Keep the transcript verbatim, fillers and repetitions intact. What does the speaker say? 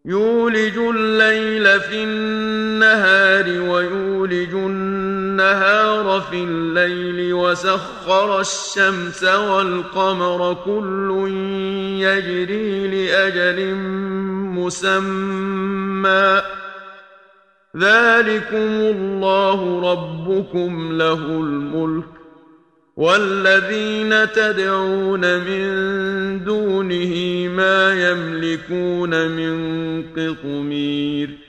يولج الليل في النهار ويولج النهار في الليل وسخر الشمس والقمر كل يجري لأجل مسمى ذلكم الله ربكم له الملك والذين تدعون من دونه ما يملكون من قطمير